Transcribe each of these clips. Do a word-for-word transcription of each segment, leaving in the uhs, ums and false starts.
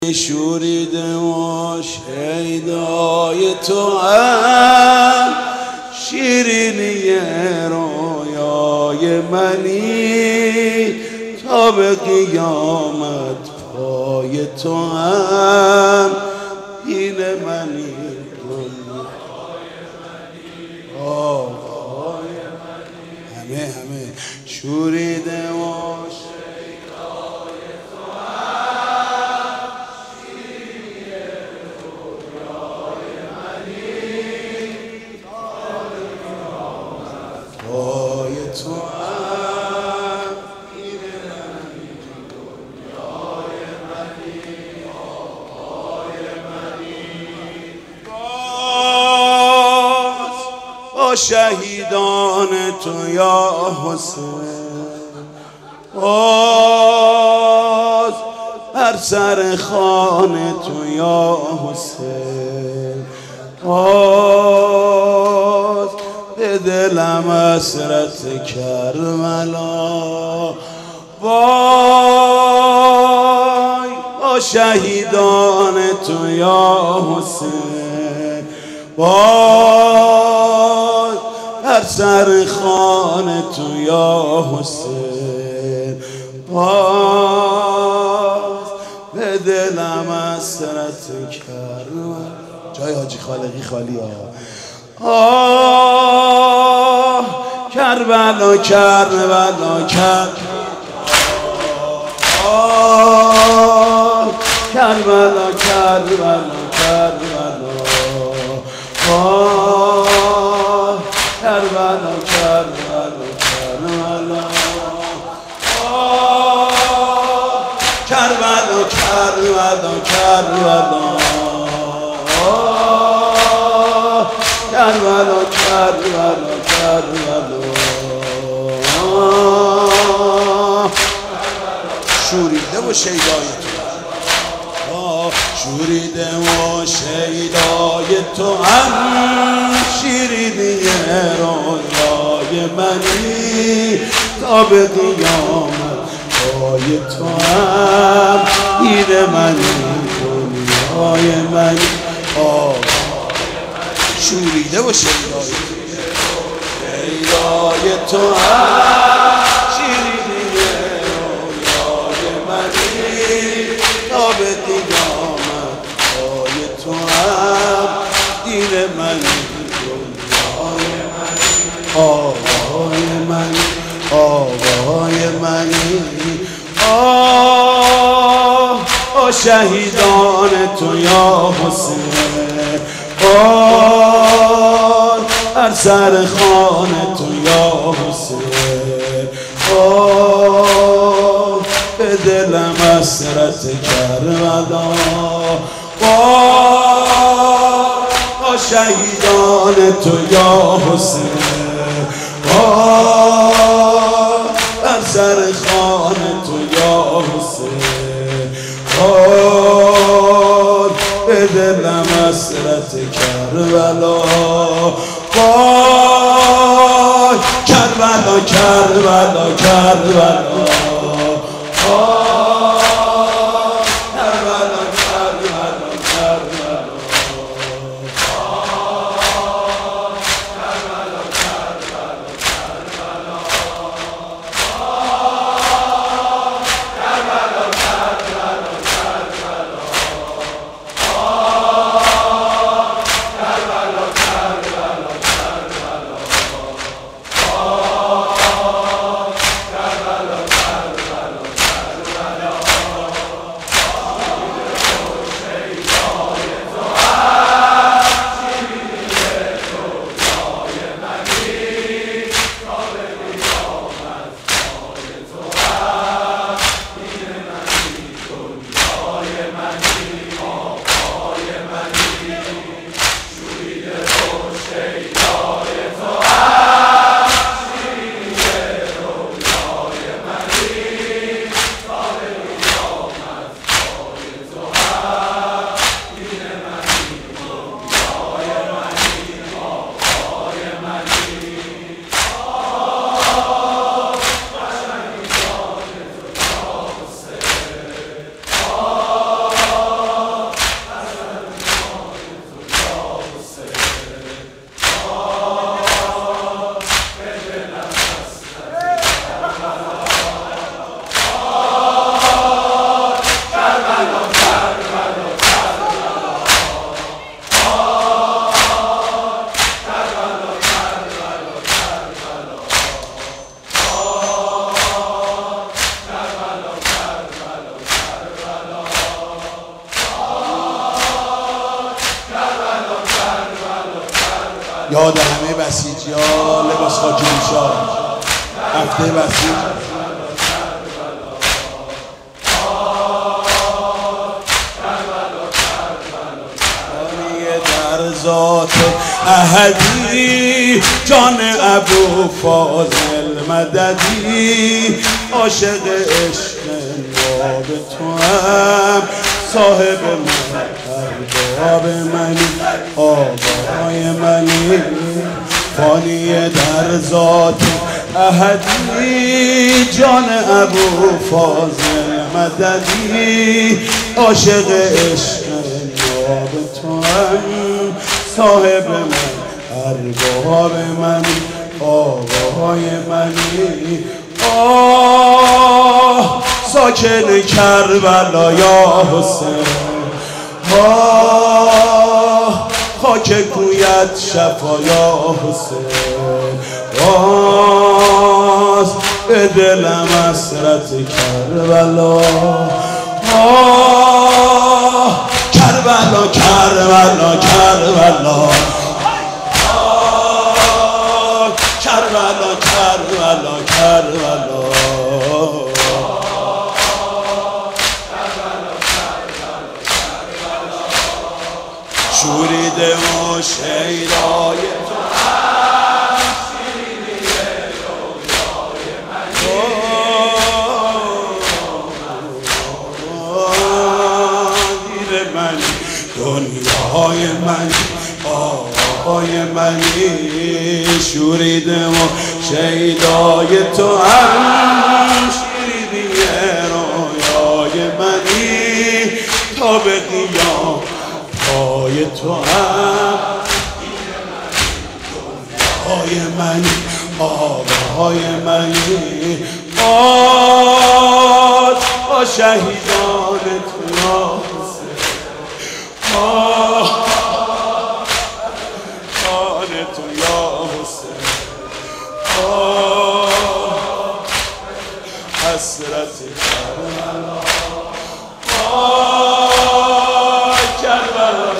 شوریده و شیدای تو هم شیرینی رویای منی، تا به قیامت پای تو هم این منی. همه همه شوریده و پای تو هم این منی، دنیای منی، پای منی. باز با شهیدان تو یا حسین، باز بر سر خوان تو یا حسین، باز به دلم حسرت کربلا. وای با شهیدان تو یا حسین، باز بر سر خوان تو یا حسین، باز به دلم حسرت کربلا. جای حاجی خالقی خالی ها. آه کربلا کربلا کربلا، آه کربلا کربلا کربلا، آه کربلا کربلا کربلا، آه کربلا کربلا کربلا، کربلا کربلا کربلا. شوریده و شیدای تو، شوریده و شیدای تو هم شیرینی رویای منی، تا به قیامت پای تو هم این منی، دنیای منی. شوریده و شیدای شیدای تو هم شیرینی رویای منی، تا به قیامت پای تو هم دین منی، دنیای منی، آوای منی، آوای منی. آه با شهیدان تو یا حسین، آه بر سر خوان تو یا حسین، آه به دلم حسرت کربلا. آه با شهیدان تو یا حسین، آه بر سر خوان تو یا حسین، آه به دلم حسرت کربلا. وای کربلا کربلا کربلا، آه کربلا کربلا کربلا، آه کربلا کربلا کربلا، آه کربلا کربلا کربلا. یاد همه بسیجی ها لباس خاکی میشا هفته بسیج در ذات احدی جان ابو فاضل مددی عاشق عشق باب تو هم صاحب من ارباب منی آقای منی فانی در ذات احدی جان ابو فاضل مددی عاشق عشق باب تو هم صاحب من ارباب منی آقای منی آه ساکن کربلا یا حسین آه خاک کویت شفا یا حسین آه به دلم حسرت کربلا آه کربلا کربلا کربلا آه کربلا کربلا کربلا شوریده و شیدای تو هم شیرینی رویای منی دیر منی دنیای منی آقای منی شوریده و شیدای تو هم شیرینی رویای منی تا به قیام پای تو هم دنیای منی آقای منی آه با شهیدان تو یا حسین آه آن تو یا حسین آه حسرت کربلا آه کربلا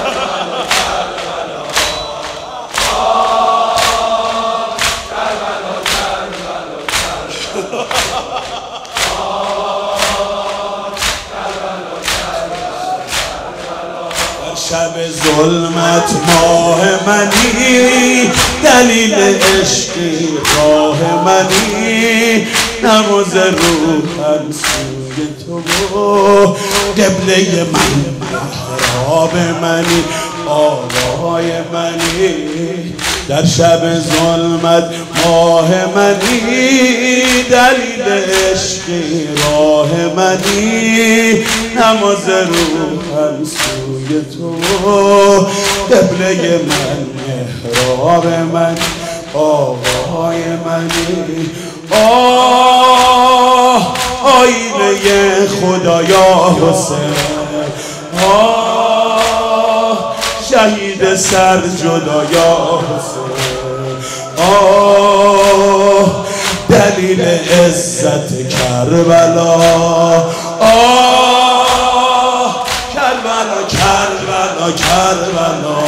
شب ظلمت ماه منی دلیل عشقی راه منی نماز روحم سوی تو قبله من محراب منی آقای منی در شب ظلمت ماه منی دلیل عشقی راه منی نماز روحم سوی تو قبله من محراب من آقای منی آه آینه خدایا حسین آه شهید سر جدایا حسین آه دلیل عزت کربلا آه کربلا کربلا کربلا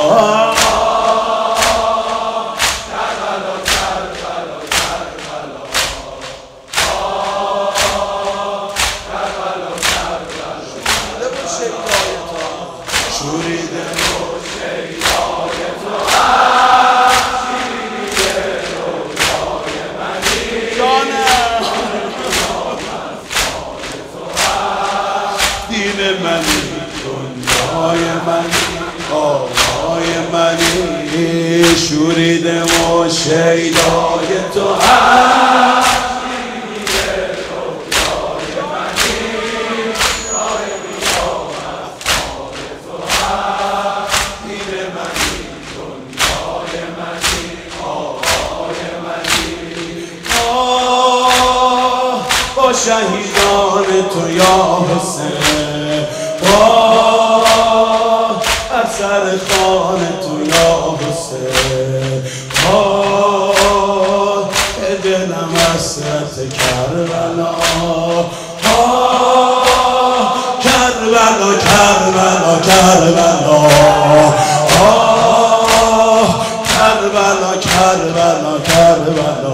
شوریده و شیدای تو هم شیرینی رویای منی راه بیام افعال تو هم دین منی دنیای منی آقای منی آه با شهیدان تو یا حسین آه اثر خان تو یا حسین آه دلم حسرت کربلا آه کربلا کربلا کربلا آه کربلا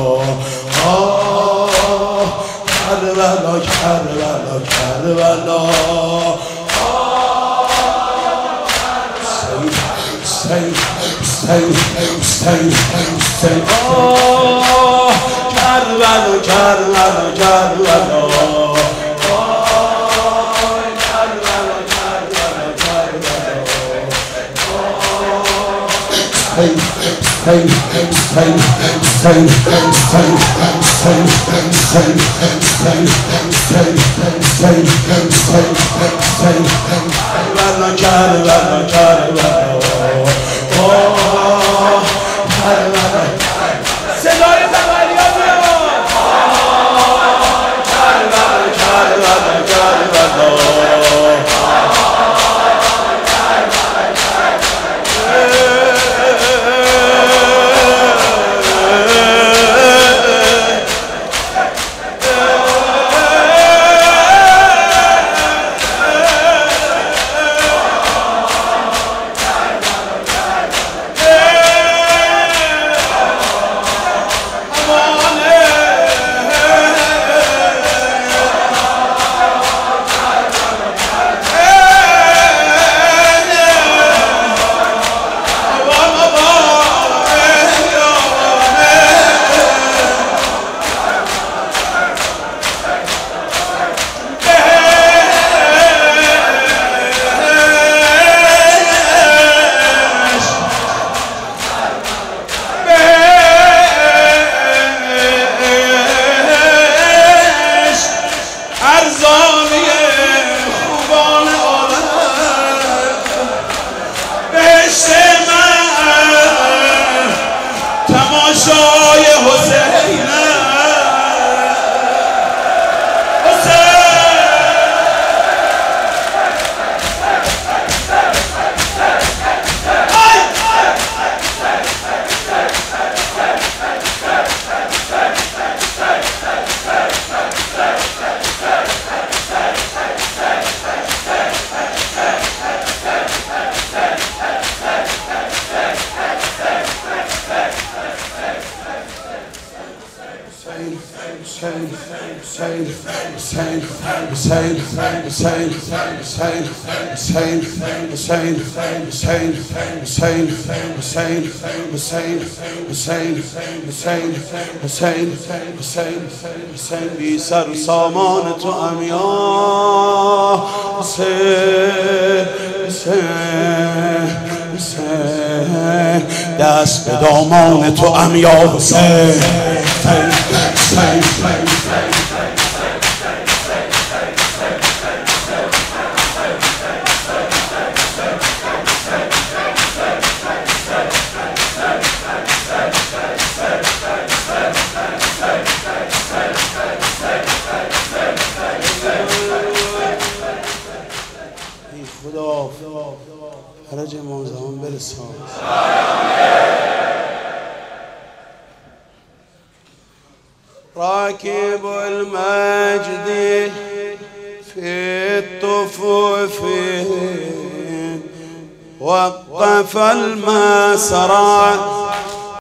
آه کربلا کربلا کربلا حسین حسین حسین حسین آه کربلا کربلا کربلا Hey, hey, hey, hey, hey, بی سر سامان تو ام یا حسین حسین دست به دامان تو ام یا حسین خدا فرج امام زمان برسان راكب المجد في الطفوف وقف المسرى